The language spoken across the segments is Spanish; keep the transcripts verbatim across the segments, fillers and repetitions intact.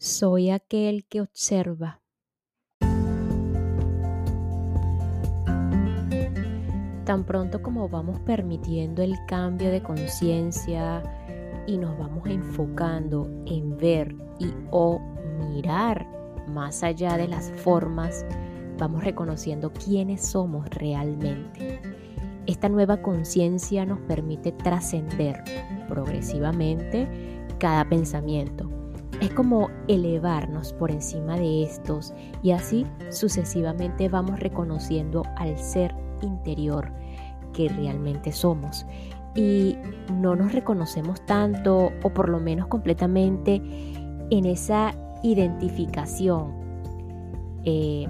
Soy aquel que observa. Tan pronto como vamos permitiendo el cambio de conciencia y nos vamos enfocando en ver y o mirar más allá de las formas, vamos reconociendo quiénes somos realmente. Esta nueva conciencia nos permite trascender progresivamente cada pensamiento. Es como elevarnos por encima de estos y así sucesivamente vamos reconociendo al ser interior que realmente somos. Y no nos reconocemos tanto, o por lo menos completamente, en esa identificación eh,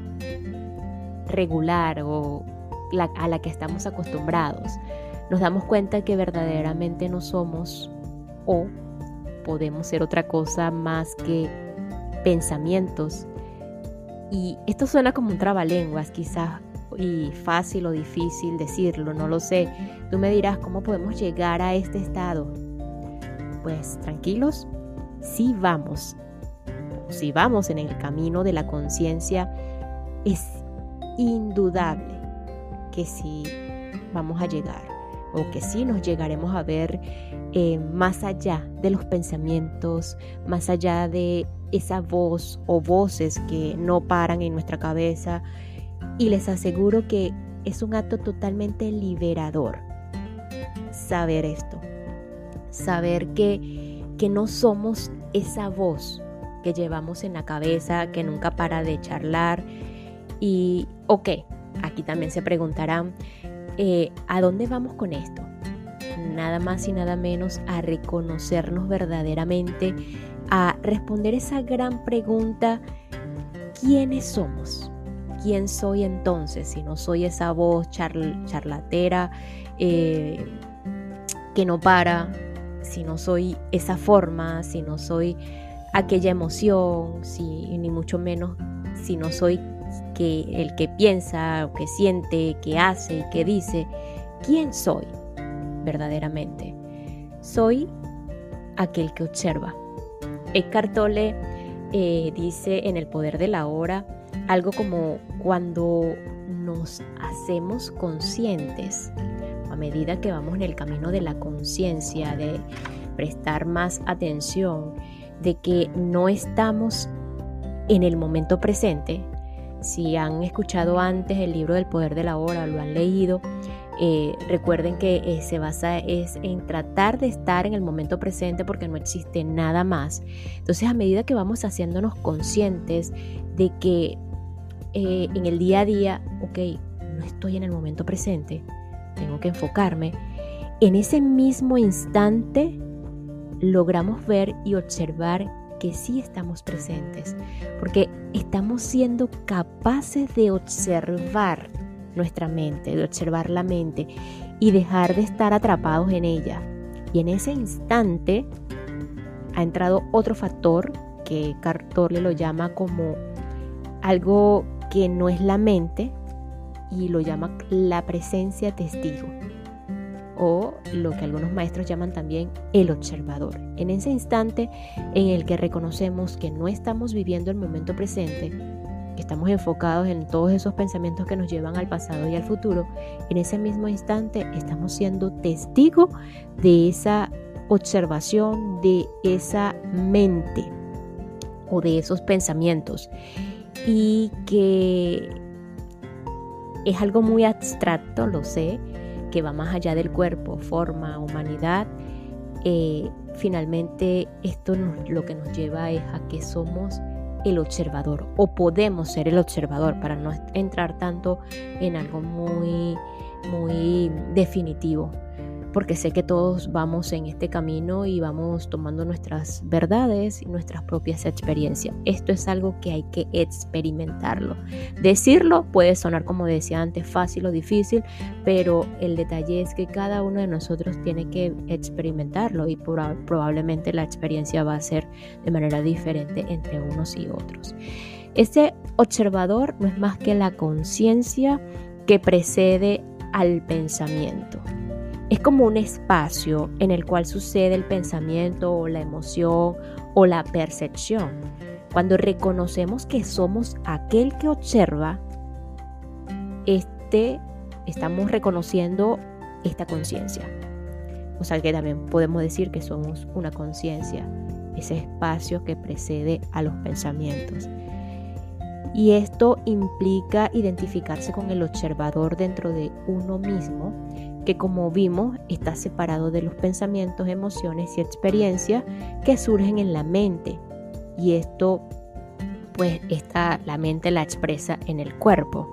regular o la, a la que estamos acostumbrados. Nos damos cuenta que verdaderamente no somos o podemos ser otra cosa más que pensamientos. Y esto suena como un trabalenguas, quizás, y fácil o difícil decirlo, no lo sé. Tú me dirás, ¿cómo podemos llegar a este estado? Pues tranquilos, si vamos, si vamos en el camino de la conciencia, es indudable que sí vamos a llegar, o que sí nos llegaremos a ver eh, más allá de los pensamientos, más allá de esa voz o voces que no paran en nuestra cabeza. Y les aseguro que es un acto totalmente liberador saber esto, saber que, que no somos esa voz que llevamos en la cabeza, que nunca para de charlar. Y ok, aquí también se preguntarán, eh, ¿a dónde vamos con esto? Nada más y nada menos a reconocernos verdaderamente, a responder esa gran pregunta: ¿quiénes somos? ¿Quién soy entonces? Si no soy esa voz charl- charlatera eh, que no para, si no soy esa forma, si no soy aquella emoción, si, ni mucho menos si no soy que, el que piensa, o que siente, que hace y que dice. ¿Quién soy verdaderamente? Soy aquel que observa. Eckhart Tolle eh, dice en El poder de la hora algo como: cuando nos hacemos conscientes, a medida que vamos en el camino de la conciencia, de prestar más atención, de que no estamos en el momento presente. Si han escuchado antes el libro del poder de la hora, lo han leído, eh, recuerden que eh, se basa es en tratar de estar en el momento presente, porque no existe nada más. Entonces, a medida que vamos haciéndonos conscientes de que Eh, en el día a día, ok, no estoy en el momento presente, tengo que enfocarme, en ese mismo instante logramos ver y observar que sí estamos presentes, porque estamos siendo capaces de observar nuestra mente, de observar la mente y dejar de estar atrapados en ella. Y en ese instante ha entrado otro factor que Eckhart Tolle lo llama como algo que no es la mente, y lo llama la presencia testigo, o lo que algunos maestros llaman también el observador. En ese instante en el que reconocemos que no estamos viviendo el momento presente, que estamos enfocados en todos esos pensamientos que nos llevan al pasado y al futuro, en ese mismo instante estamos siendo testigos de esa observación, de esa mente o de esos pensamientos. Y que es algo muy abstracto, lo sé, que va más allá del cuerpo, forma, humanidad. Eh, finalmente esto nos, lo que nos lleva es a que somos el observador, o podemos ser el observador, para no entrar tanto en algo muy, muy definitivo, porque sé que todos vamos en este camino y vamos tomando nuestras verdades y nuestras propias experiencias. Esto es algo que hay que experimentarlo. Decirlo puede sonar, como decía antes, fácil o difícil, pero el detalle es que cada uno de nosotros tiene que experimentarlo, y probablemente la experiencia va a ser de manera diferente entre unos y otros. Este observador no es más que la conciencia que precede al pensamiento. Es como un espacio en el cual sucede el pensamiento o la emoción o la percepción. Cuando reconocemos que somos aquel que observa, este, estamos reconociendo esta conciencia. O sea que también podemos decir que somos una conciencia, ese espacio que precede a los pensamientos. Y esto implica identificarse con el observador dentro de uno mismo, que como vimos está separado de los pensamientos, emociones y experiencias que surgen en la mente. Y esto, pues, esta, la mente la expresa en el cuerpo.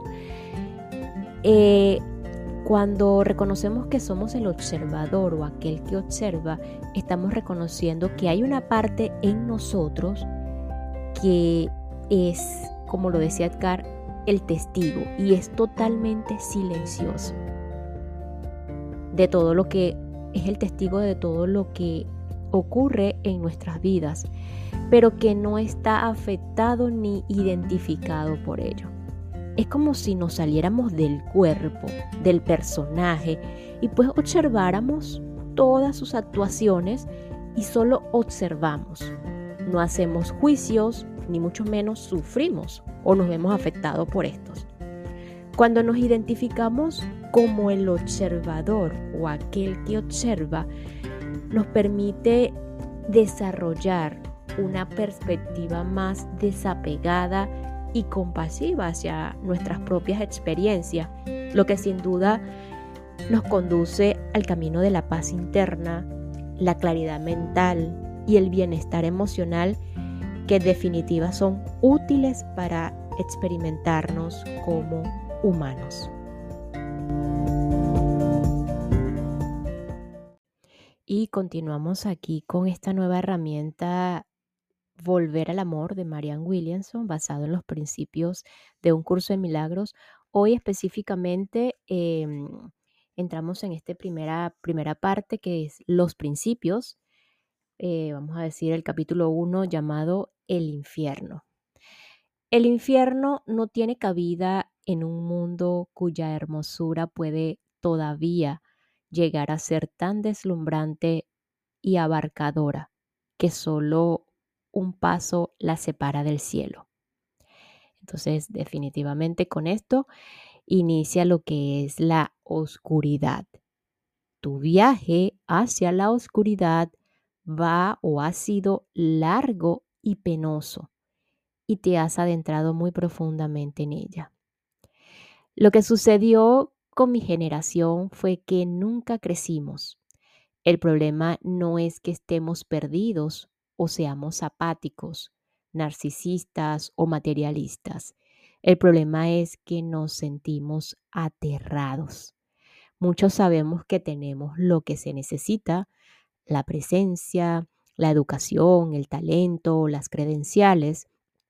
Eh, Cuando reconocemos que somos el observador o aquel que observa, estamos reconociendo que hay una parte en nosotros que es, como lo decía Edgar, el testigo, y es totalmente silencioso de todo lo que es el testigo de todo lo que ocurre en nuestras vidas, pero que no está afectado ni identificado por ello. Es como si nos saliéramos del cuerpo, del personaje, y pues observáramos todas sus actuaciones y solo observamos. No hacemos juicios, ni mucho menos sufrimos o nos vemos afectados por estos. Cuando nos identificamos como el observador o aquel que observa, nos permite desarrollar una perspectiva más desapegada y compasiva hacia nuestras propias experiencias, lo que sin duda nos conduce al camino de la paz interna, la claridad mental y el bienestar emocional, que en definitiva son útiles para experimentarnos como humanos. Y continuamos aquí con esta nueva herramienta, Volver al Amor, de Marianne Williamson, basado en los principios de Un Curso de Milagros. Hoy específicamente em, entramos en esta primera, primera parte, que es los principios. Eh, vamos a decir el capítulo uno, llamado El infierno. El infierno no tiene cabida en un mundo cuya hermosura puede todavía llegar a ser tan deslumbrante y abarcadora que solo un paso la separa del cielo. Entonces, definitivamente con esto inicia lo que es la oscuridad. Tu viaje hacia la oscuridad va o ha sido largo y penoso, y te has adentrado muy profundamente en ella. Lo que sucedió con mi generación fue que nunca crecimos. El problema no es que estemos perdidos o seamos apáticos, narcisistas o materialistas. El problema es que nos sentimos aterrados. Muchos sabemos que tenemos lo que se necesita: la presencia, la educación, el talento, las credenciales,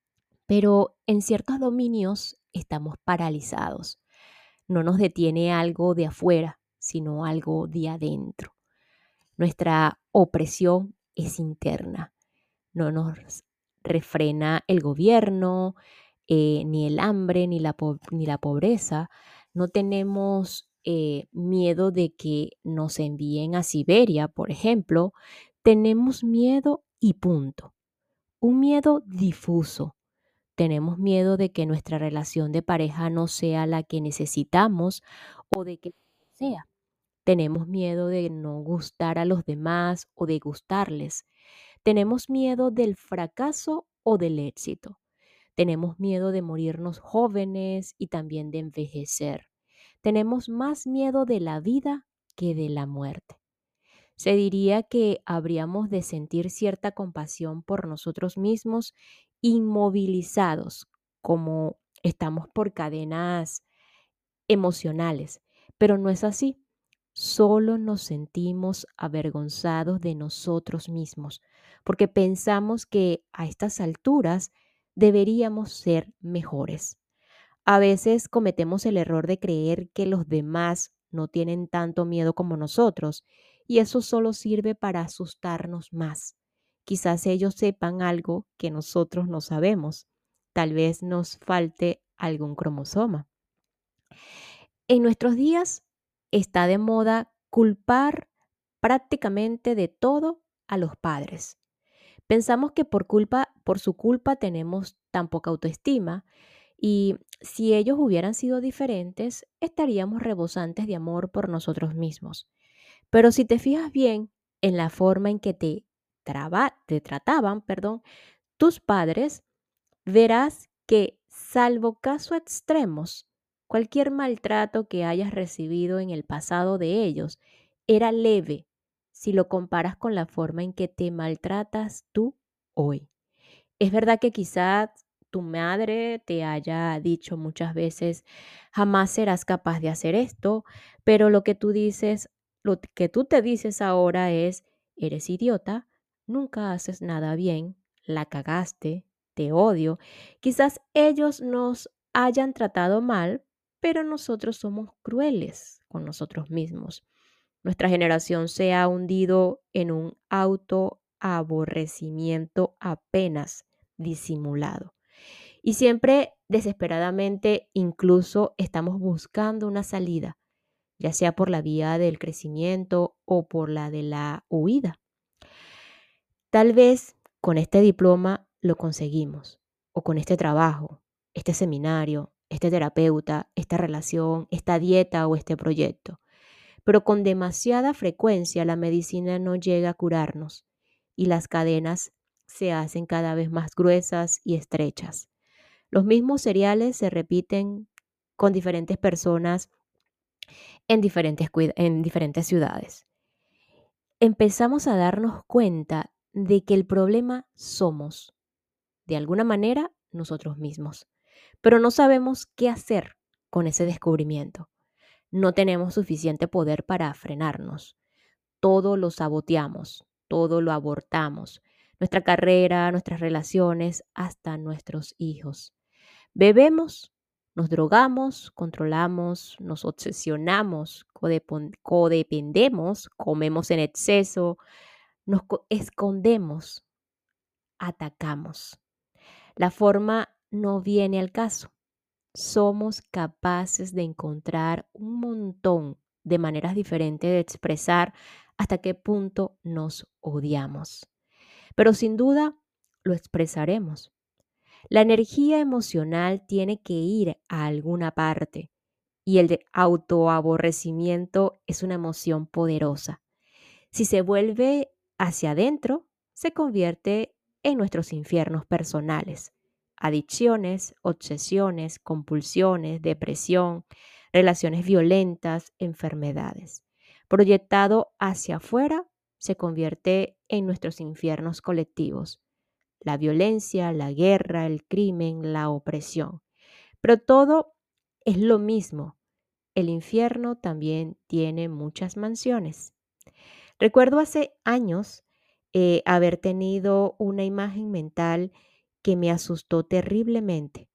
pero en ciertos dominios estamos paralizados. No nos detiene algo de afuera, sino algo de adentro. Nuestra opresión es interna. No nos refrena el gobierno, eh, ni el hambre, ni la, po- ni la pobreza. No tenemos eh, miedo de que nos envíen a Siberia, por ejemplo. Tenemos miedo y punto. Un miedo difuso. Tenemos miedo de que nuestra relación de pareja no sea la que necesitamos, o de que sea. Tenemos miedo de no gustar a los demás o de gustarles. Tenemos miedo del fracaso o del éxito. Tenemos miedo de morirnos jóvenes y también de envejecer. Tenemos más miedo de la vida que de la muerte. Se diría que habríamos de sentir cierta compasión por nosotros mismos, inmovilizados, como estamos por cadenas emocionales, pero no es así. Solo nos sentimos avergonzados de nosotros mismos, porque pensamos que a estas alturas deberíamos ser mejores. A veces cometemos el error de creer que los demás no tienen tanto miedo como nosotros, y eso solo sirve para asustarnos más. Quizás ellos sepan algo que nosotros no sabemos. Tal vez nos falte algún cromosoma. En nuestros días está de moda culpar prácticamente de todo a los padres. Pensamos que por culpa, por su culpa tenemos tan poca autoestima y si ellos hubieran sido diferentes, estaríamos rebosantes de amor por nosotros mismos. Pero si te fijas bien en la forma en que te, traba- te trataban, perdón, tus padres, verás que, salvo casos extremos, cualquier maltrato que hayas recibido en el pasado de ellos era leve si lo comparas con la forma en que te maltratas tú hoy. Es verdad que quizás tu madre te haya dicho muchas veces, jamás serás capaz de hacer esto, pero lo que tú dices, lo que tú te dices ahora es, eres idiota, nunca haces nada bien, la cagaste, te odio. Quizás ellos nos hayan tratado mal, pero nosotros somos crueles con nosotros mismos. Nuestra generación se ha hundido en un autoaborrecimiento apenas disimulado. Y siempre desesperadamente incluso estamos buscando una salida, ya sea por la vía del crecimiento o por la de la huida. Tal vez con este diploma lo conseguimos, o con este trabajo, este seminario, este terapeuta, esta relación, esta dieta o este proyecto. Pero con demasiada frecuencia la medicina no llega a curarnos y las cadenas se hacen cada vez más gruesas y estrechas. Los mismos cereales se repiten con diferentes personas en diferentes, cuida- en diferentes ciudades. Empezamos a darnos cuenta de que el problema somos, de alguna manera, nosotros mismos. Pero no sabemos qué hacer con ese descubrimiento. No tenemos suficiente poder para frenarnos. Todo lo saboteamos, todo lo abortamos. Nuestra carrera, nuestras relaciones, hasta nuestros hijos. Bebemos, nos drogamos, controlamos, nos obsesionamos, codepon- codependemos, comemos en exceso, nos co- escondemos, atacamos. La forma no viene al caso. Somos capaces de encontrar un montón de maneras diferentes de expresar hasta qué punto nos odiamos. Pero sin duda lo expresaremos. La energía emocional tiene que ir a alguna parte y el de autoaborrecimiento es una emoción poderosa. Si se vuelve hacia adentro, se convierte en nuestros infiernos personales. Adicciones, obsesiones, compulsiones, depresión, relaciones violentas, enfermedades. Proyectado hacia afuera, se convierte en nuestros infiernos colectivos. La violencia, la guerra, el crimen, la opresión. Pero todo es lo mismo. El infierno también tiene muchas mansiones. Recuerdo hace años eh, haber tenido una imagen mental que me asustó terriblemente.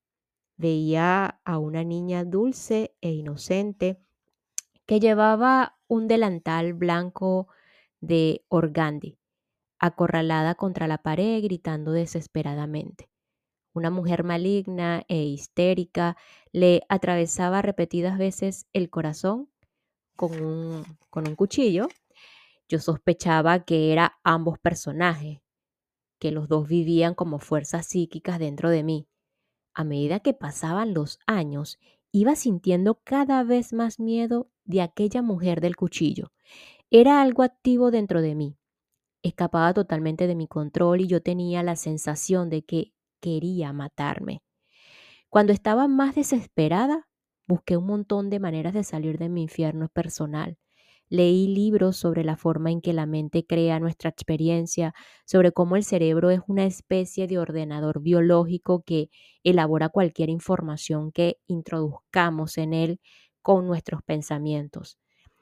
Veía a una niña dulce e inocente que llevaba un delantal blanco de organdí, acorralada contra la pared, gritando desesperadamente. Una mujer maligna e histérica le atravesaba repetidas veces el corazón con un, con un cuchillo. Yo sospechaba que eran ambos personajes, que los dos vivían como fuerzas psíquicas dentro de mí. A medida que pasaban los años, iba sintiendo cada vez más miedo de aquella mujer del cuchillo. Era algo activo dentro de mí. Escapaba totalmente de mi control y yo tenía la sensación de que quería matarme. Cuando estaba más desesperada, busqué un montón de maneras de salir de mi infierno personal. Leí libros sobre la forma en que la mente crea nuestra experiencia, sobre cómo el cerebro es una especie de ordenador biológico que elabora cualquier información que introduzcamos en él con nuestros pensamientos.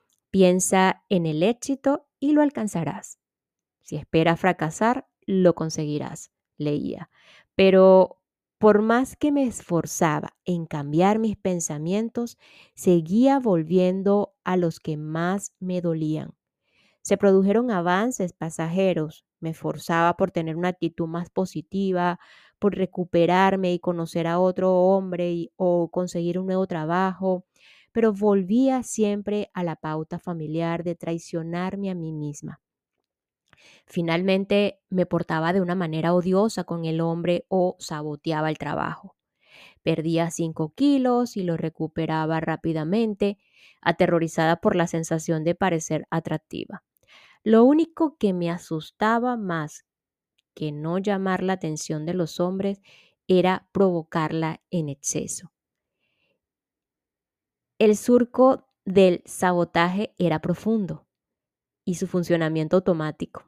Piensa en el éxito y lo alcanzarás. Si esperas fracasar, lo conseguirás, leía. Pero por más que me esforzaba en cambiar mis pensamientos, seguía volviendo a los que más me dolían. Se produjeron avances pasajeros. Me esforzaba por tener una actitud más positiva, por recuperarme y conocer a otro hombre y- o conseguir un nuevo trabajo. pero volvía siempre a la pauta familiar de traicionarme a mí misma. Finalmente me portaba de una manera odiosa con el hombre o saboteaba el trabajo. Perdía cinco kilos y los recuperaba rápidamente, aterrorizada por la sensación de parecer atractiva. Lo único que me asustaba más que no llamar la atención de los hombres era provocarla en exceso. El surco del sabotaje era profundo y su funcionamiento automático.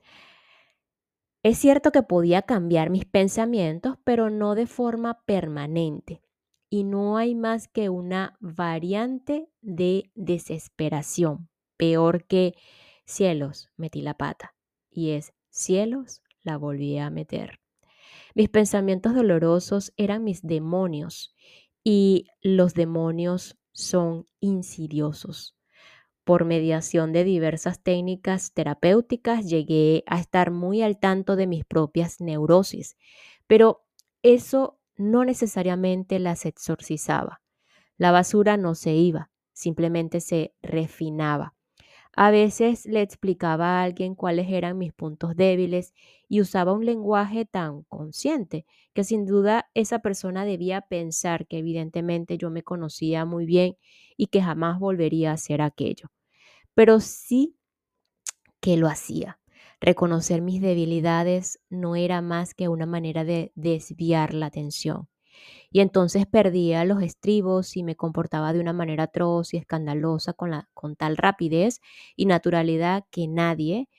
Es cierto que podía cambiar mis pensamientos, pero no de forma permanente. Y no hay más que una variante de desesperación, peor que cielos, metí la pata. Y es cielos, la volví a meter. Mis pensamientos dolorosos eran mis demonios y los demonios son insidiosos. Por mediación de diversas técnicas terapéuticas llegué a estar muy al tanto de mis propias neurosis, pero eso no necesariamente las exorcizaba. La basura no se iba, simplemente se refinaba. A veces le explicaba a alguien cuáles eran mis puntos débiles y usaba un lenguaje tan consciente que sin duda esa persona debía pensar que evidentemente yo me conocía muy bien y que jamás volvería a hacer aquello. Pero sí que lo hacía. Reconocer mis debilidades no era más que una manera de desviar la atención. Y entonces perdía los estribos y me comportaba de una manera atroz y escandalosa con, la, con tal rapidez y naturalidad que nadie,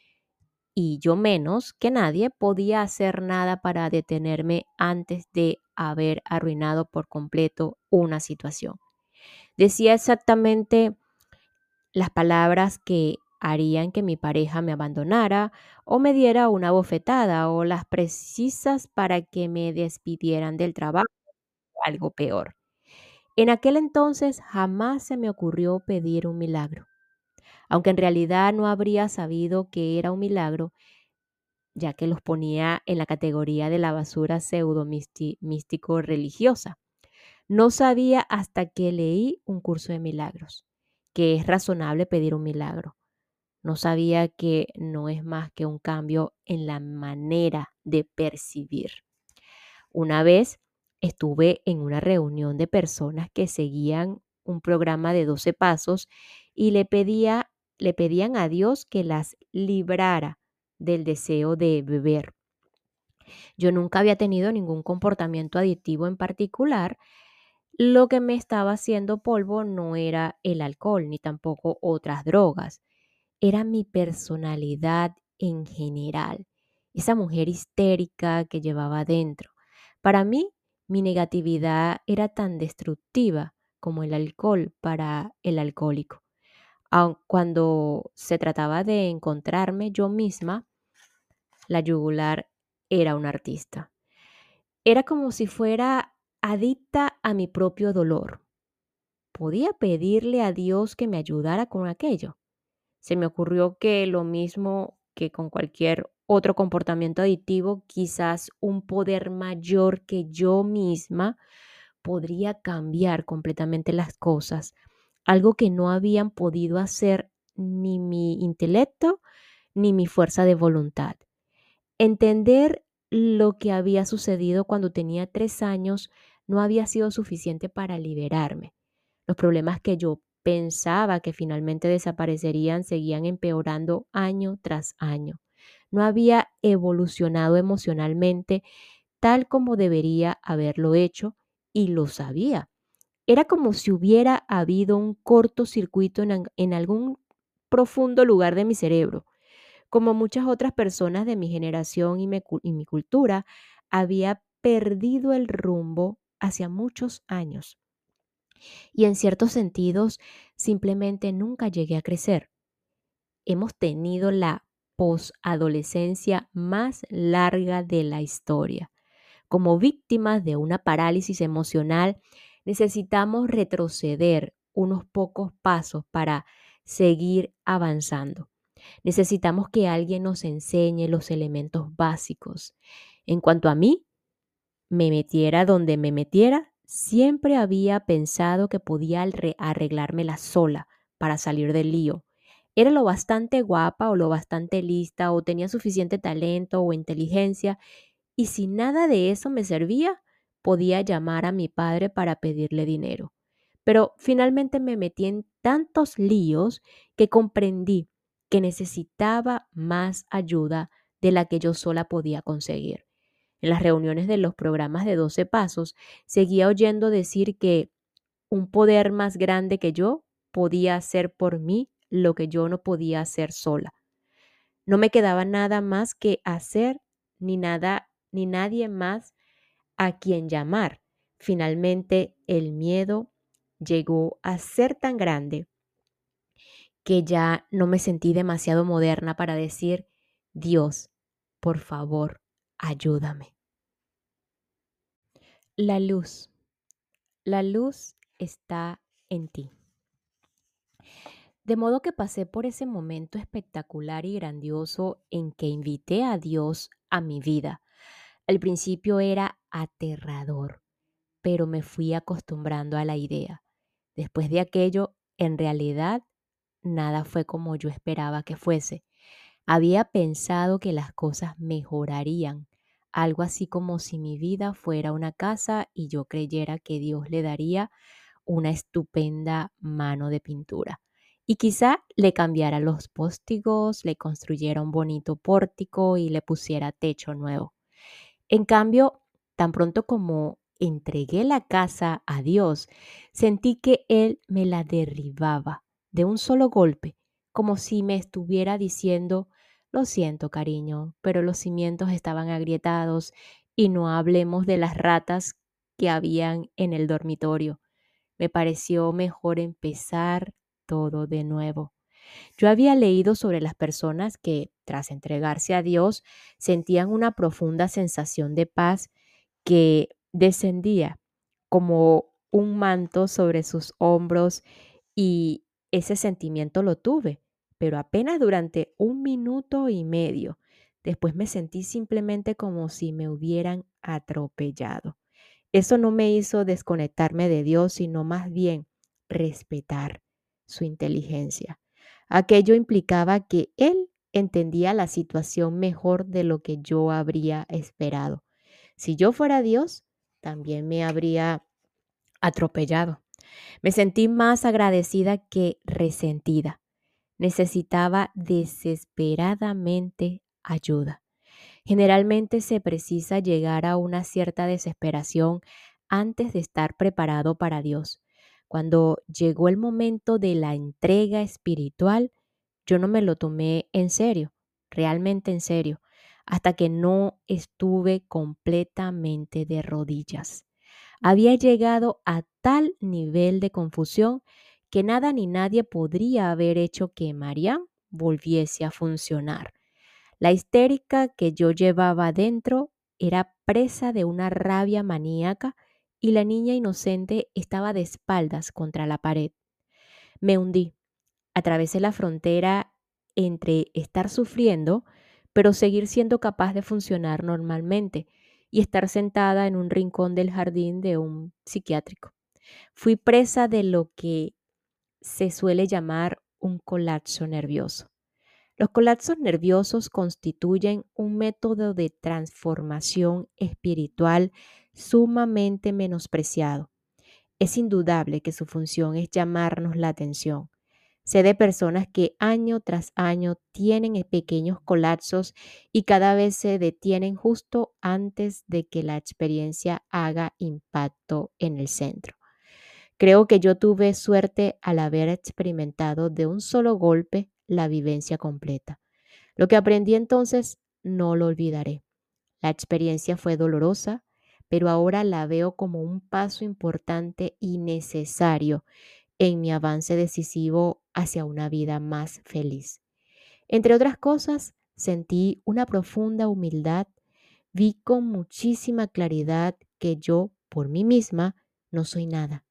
y yo menos que nadie, podía hacer nada para detenerme antes de haber arruinado por completo una situación. Decía exactamente las palabras que harían que mi pareja me abandonara o me diera una bofetada o las precisas para que me despidieran del trabajo o algo peor. En aquel entonces jamás se me ocurrió pedir un milagro, aunque en realidad no habría sabido que era un milagro, ya que los ponía en la categoría de la basura pseudo místico religiosa. No sabía hasta que leí un curso de milagros, que es razonable pedir un milagro. No sabía que no es más que un cambio en la manera de percibir. Una vez estuve en una reunión de personas que seguían un programa de doce pasos y le pedía, le pedían a Dios que las librara del deseo de beber. Yo nunca había tenido ningún comportamiento adictivo en particular. Lo que me estaba haciendo polvo no era el alcohol ni tampoco otras drogas. Era mi personalidad en general, esa mujer histérica que llevaba dentro. Para mí, mi negatividad era tan destructiva como el alcohol para el alcohólico. Aun cuando se trataba de encontrarme yo misma, la yugular era un artista. Era como si fuera adicta a mi propio dolor. ¿Podía pedirle a Dios que me ayudara con aquello? Se me ocurrió que lo mismo que con cualquier otro comportamiento adictivo, quizás un poder mayor que yo misma podría cambiar completamente las cosas, algo que no habían podido hacer ni mi intelecto ni mi fuerza de voluntad. Entender lo que había sucedido cuando tenía tres años no había sido suficiente para liberarme. Los problemas que yo pensaba que finalmente desaparecerían seguían empeorando año tras año. No había evolucionado emocionalmente tal como debería haberlo hecho y lo sabía. Era como si hubiera habido un cortocircuito en, al- en algún profundo lugar de mi cerebro. Como muchas otras personas de mi generación y, me cu- y mi cultura, había perdido el rumbo hacia muchos años y en ciertos sentidos simplemente nunca llegué a crecer. Hemos tenido la posadolescencia más larga de la historia. Como víctimas de una parálisis emocional, necesitamos retroceder unos pocos pasos para seguir avanzando. Necesitamos que alguien nos enseñe los elementos básicos. En cuanto a mí, me metiera donde me metiera, Siempre había pensado que podía arre- arreglármela sola para salir del lío. Era lo bastante guapa o lo bastante lista o tenía suficiente talento o inteligencia y si nada de eso me servía, podía llamar a mi padre para pedirle dinero. Pero finalmente me metí en tantos líos que comprendí que necesitaba más ayuda de la que yo sola podía conseguir. En las reuniones de los programas de doce pasos, seguía oyendo decir que un poder más grande que yo podía hacer por mí lo que yo no podía hacer sola. No me quedaba nada más que hacer, ni nada, ni nadie más a quien llamar. Finalmente, el miedo llegó a ser tan grande que ya no me sentí demasiado moderna para decir, Dios, por favor, ayúdame. La luz. La luz está en ti. De modo que pasé por ese momento espectacular y grandioso en que invité a Dios a mi vida. Al principio era aterrador, pero me fui acostumbrando a la idea. Después de aquello, en realidad, nada fue como yo esperaba que fuese. Había pensado que las cosas mejorarían, algo así como si mi vida fuera una casa y yo creyera que Dios le daría una estupenda mano de pintura. Y quizá le cambiara los póstigos, le construyera un bonito pórtico y le pusiera techo nuevo. En cambio, tan pronto como entregué la casa a Dios, sentí que Él me la derribaba de un solo golpe, como si me estuviera diciendo, lo siento, cariño, pero los cimientos estaban agrietados y no hablemos de las ratas que habían en el dormitorio. Me pareció mejor empezar todo de nuevo. Yo había leído sobre las personas que, tras entregarse a Dios, sentían una profunda sensación de paz que descendía como un manto sobre sus hombros y ese sentimiento lo tuve, pero apenas durante un minuto y medio. Después me sentí simplemente como si me hubieran atropellado. Eso no me hizo desconectarme de Dios, sino más bien respetar su inteligencia. Aquello implicaba que Él entendía la situación mejor de lo que yo habría esperado. Si yo fuera Dios, también me habría atropellado. Me sentí más agradecida que resentida. Necesitaba desesperadamente ayuda. Generalmente se precisa llegar a una cierta desesperación antes de estar preparado para Dios. Cuando llegó el momento de la entrega espiritual, yo no me lo tomé en serio, realmente en serio, hasta que no estuve completamente de rodillas. Había llegado a tal nivel de confusión que nada ni nadie podría haber hecho que Mariam volviese a funcionar. La histérica que yo llevaba dentro era presa de una rabia maníaca y la niña inocente estaba de espaldas contra la pared. Me hundí, atravesé la frontera entre estar sufriendo, pero seguir siendo capaz de funcionar normalmente y estar sentada en un rincón del jardín de un psiquiátrico. Fui presa de lo que se suele llamar un colapso nervioso. Los colapsos nerviosos constituyen un método de transformación espiritual sumamente menospreciado. Es indudable que su función es llamarnos la atención. Sé de personas que año tras año tienen e- pequeños colapsos y cada vez se detienen justo antes de que la experiencia haga impacto en el centro. Creo que yo tuve suerte al haber experimentado de un solo golpe la vivencia completa. Lo que aprendí entonces no lo olvidaré. La experiencia fue dolorosa, pero ahora la veo como un paso importante y necesario en mi avance decisivo hacia una vida más feliz. Entre otras cosas, sentí una profunda humildad, vi con muchísima claridad que yo, por mí misma, no soy nada.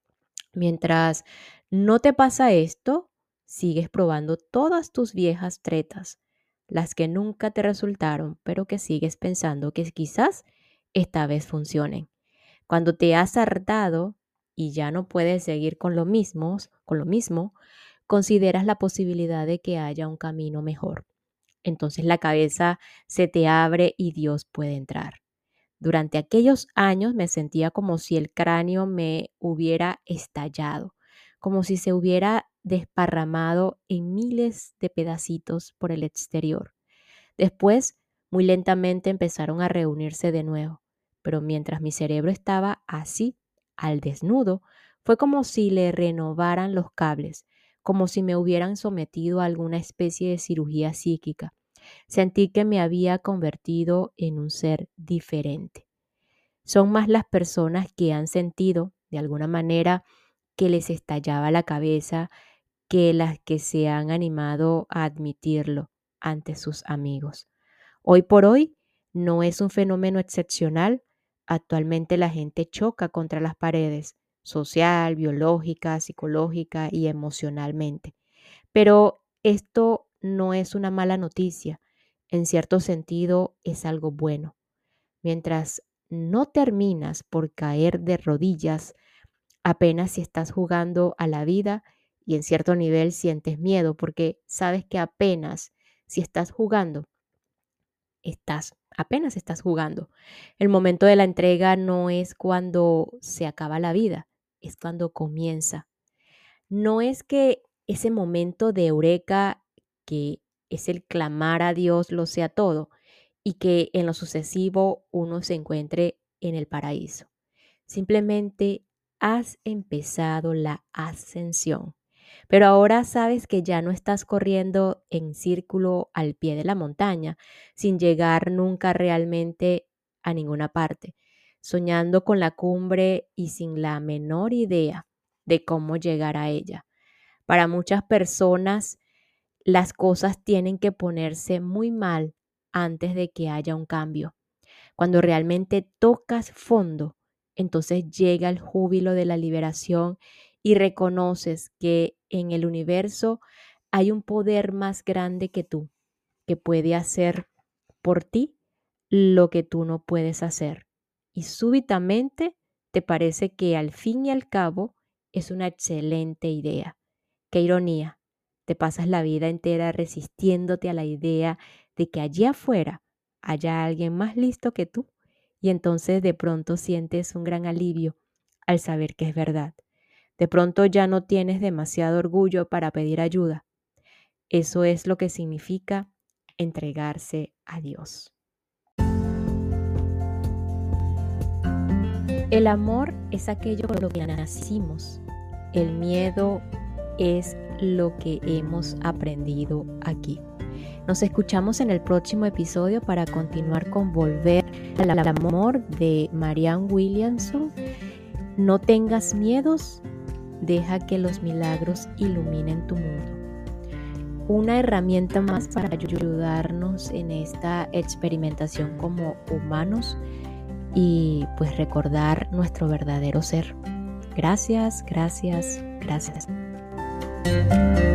Mientras no te pasa esto, sigues probando todas tus viejas tretas, las que nunca te resultaron, pero que sigues pensando que quizás esta vez funcionen. Cuando te has hartado y ya no puedes seguir con lo mismo, con lo mismo, consideras la posibilidad de que haya un camino mejor. Entonces la cabeza se te abre y Dios puede entrar. Durante aquellos años me sentía como si el cráneo me hubiera estallado, como si se hubiera desparramado en miles de pedacitos por el exterior. Después, muy lentamente empezaron a reunirse de nuevo, pero mientras mi cerebro estaba así, al desnudo, fue como si le renovaran los cables, como si me hubieran sometido a alguna especie de cirugía psíquica. Sentí que me había convertido en un ser diferente. Son más las personas que han sentido, de alguna manera, que les estallaba la cabeza que las que se han animado a admitirlo ante sus amigos. Hoy por hoy no es un fenómeno excepcional. Actualmente la gente choca contra las paredes, social, biológica, psicológica y emocionalmente. Pero esto no es una mala noticia. En cierto sentido es algo bueno. Mientras no terminas por caer de rodillas, apenas si estás jugando a la vida y en cierto nivel sientes miedo porque sabes que apenas si estás jugando, estás, apenas estás jugando. El momento de la entrega no es cuando se acaba la vida, es cuando comienza. No es que ese momento de eureka, que es el clamar a Dios, lo sea todo y que en lo sucesivo uno se encuentre en el paraíso. Simplemente has empezado la ascensión. Pero ahora sabes que ya no estás corriendo en círculo al pie de la montaña, sin llegar nunca realmente a ninguna parte, soñando con la cumbre y sin la menor idea de cómo llegar a ella. Para muchas personas, las cosas tienen que ponerse muy mal antes de que haya un cambio. Cuando realmente tocas fondo, entonces llega el júbilo de la liberación y reconoces que en el universo hay un poder más grande que tú, que puede hacer por ti lo que tú no puedes hacer. Y súbitamente te parece que al fin y al cabo es una excelente idea. Qué ironía, te pasas la vida entera resistiéndote a la idea de que allí afuera haya alguien más listo que tú y entonces de pronto sientes un gran alivio al saber que es verdad. De pronto ya no tienes demasiado orgullo para pedir ayuda. Eso es lo que significa entregarse a Dios. El amor es aquello con lo que nacimos. El miedo es lo que hemos aprendido aquí. Nos escuchamos en el próximo episodio para continuar con Volver al Amor de Marianne Williamson. No tengas miedos, deja que los milagros iluminen tu mundo. Una herramienta más para ayudarnos en esta experimentación como humanos y pues recordar nuestro verdadero ser. Gracias, gracias, gracias.